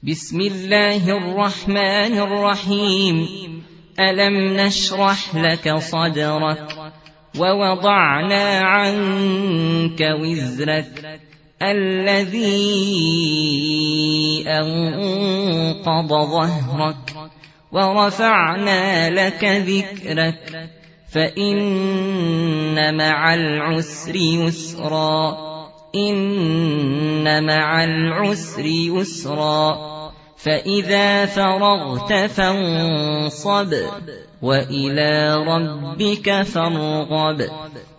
بسم الله الرحمن الرحيم. ألم نشرح لك صدرك ووضعنا عنك وزرك الذي أنقض ظهرك ورفعنا لك ذكرك فإن مع العسر يسرا إن مع العسر يسرا فإذا فرغت فانصب وإلى ربك فارغب.